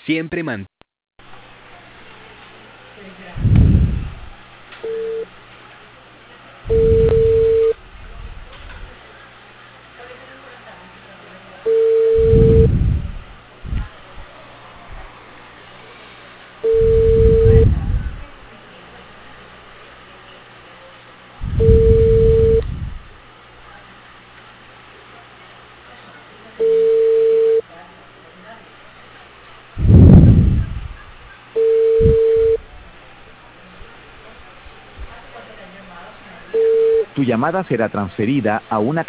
Siempre mantén. Tu llamada será transferida a una